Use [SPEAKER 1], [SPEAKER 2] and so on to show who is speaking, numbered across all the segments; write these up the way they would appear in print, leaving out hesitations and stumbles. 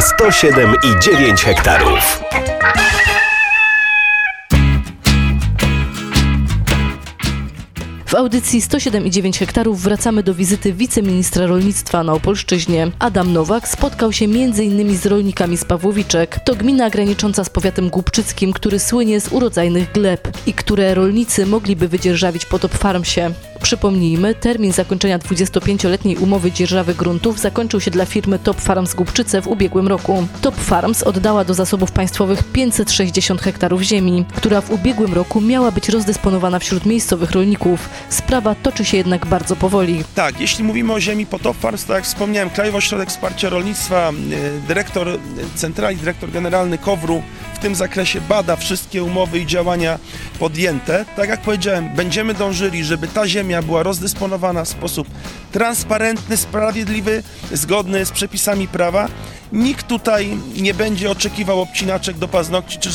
[SPEAKER 1] a 107,9 hektarów.
[SPEAKER 2] W audycji 107,9 hektarów wracamy do wizyty wiceministra rolnictwa na Opolszczyźnie. Adam Nowak spotkał się m.in. z rolnikami z Pawłowiczek. To gmina granicząca z powiatem głubczyckim, który słynie z urodzajnych gleb i które rolnicy mogliby wydzierżawić po Top Farmsie. Przypomnijmy, termin zakończenia 25-letniej umowy dzierżawy gruntów zakończył się dla firmy Top Farms Głubczyce w ubiegłym roku. Top Farms oddała do zasobów państwowych 560 hektarów ziemi, która w ubiegłym roku miała być rozdysponowana wśród miejscowych rolników. Sprawa toczy się jednak bardzo powoli.
[SPEAKER 3] Tak, jeśli mówimy o ziemi po Top Farms, tak jak wspomniałem, Krajowy Ośrodek Wsparcia Rolnictwa, dyrektor centrali, dyrektor generalny KOWR-u w tym zakresie bada wszystkie umowy i działania podjęte. Tak jak powiedziałem, będziemy dążyli, żeby ta ziemia była rozdysponowana w sposób transparentny, sprawiedliwy, zgodny z przepisami prawa. Nikt tutaj nie będzie oczekiwał obcinaczek do paznokci czy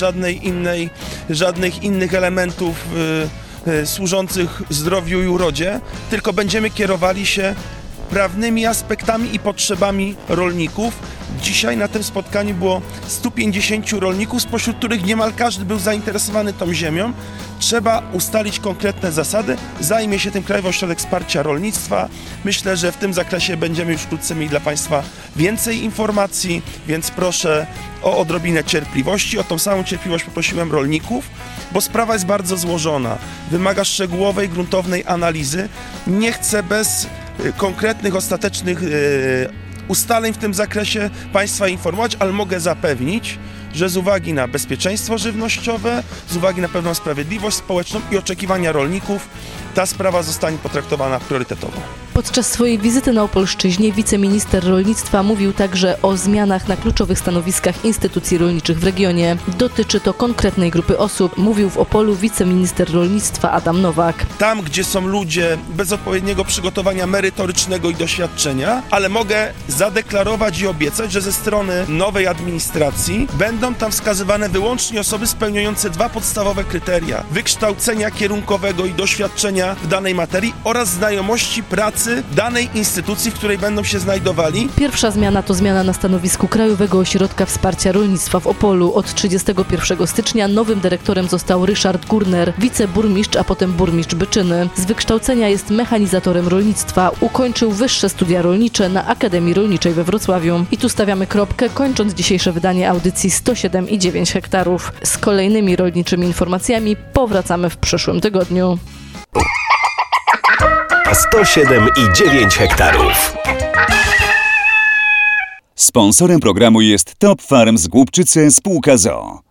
[SPEAKER 3] żadnych innych elementów służących zdrowiu i urodzie, tylko będziemy kierowali się prawnymi aspektami i potrzebami rolników. Dzisiaj na tym spotkaniu było 150 rolników, spośród których niemal każdy był zainteresowany tą ziemią. Trzeba ustalić konkretne zasady. Zajmie się tym Krajowy Ośrodek Wsparcia Rolnictwa. Myślę, że w tym zakresie będziemy już wkrótce mieli dla Państwa więcej informacji, więc proszę o odrobinę cierpliwości. O tą samą cierpliwość poprosiłem rolników, bo sprawa jest bardzo złożona. Wymaga szczegółowej, gruntownej analizy. Nie chcę bez konkretnych, ostatecznych ustaleń w tym zakresie Państwa informować, ale mogę zapewnić, że z uwagi na bezpieczeństwo żywnościowe, z uwagi na pewną sprawiedliwość społeczną i oczekiwania rolników, ta sprawa zostanie potraktowana priorytetowo.
[SPEAKER 2] Podczas swojej wizyty na Opolszczyźnie wiceminister rolnictwa mówił także o zmianach na kluczowych stanowiskach instytucji rolniczych w regionie. Dotyczy to konkretnej grupy osób, mówił w Opolu wiceminister rolnictwa Adam Nowak.
[SPEAKER 3] Tam, gdzie są ludzie bez odpowiedniego przygotowania merytorycznego i doświadczenia, ale mogę zadeklarować i obiecać, że ze strony nowej administracji będą tam wskazywane wyłącznie osoby spełniające dwa podstawowe kryteria: wykształcenia kierunkowego i doświadczenia w danej materii oraz znajomości pracy danej instytucji, w której będą się znajdowali.
[SPEAKER 2] Pierwsza zmiana to zmiana na stanowisku Krajowego Ośrodka Wsparcia Rolnictwa w Opolu. Od 31 stycznia nowym dyrektorem został Ryszard Gurner, wiceburmistrz, a potem burmistrz Byczyny. Z wykształcenia jest mechanizatorem rolnictwa. Ukończył wyższe studia rolnicze na Akademii Rolniczej we Wrocławiu. I tu stawiamy kropkę, kończąc dzisiejsze wydanie audycji 107,9 hektarów. Z kolejnymi rolniczymi informacjami powracamy w przyszłym tygodniu.
[SPEAKER 1] A 107,9 hektarów.
[SPEAKER 4] Sponsorem programu jest Top Farms Głubczyce spółka z o.o.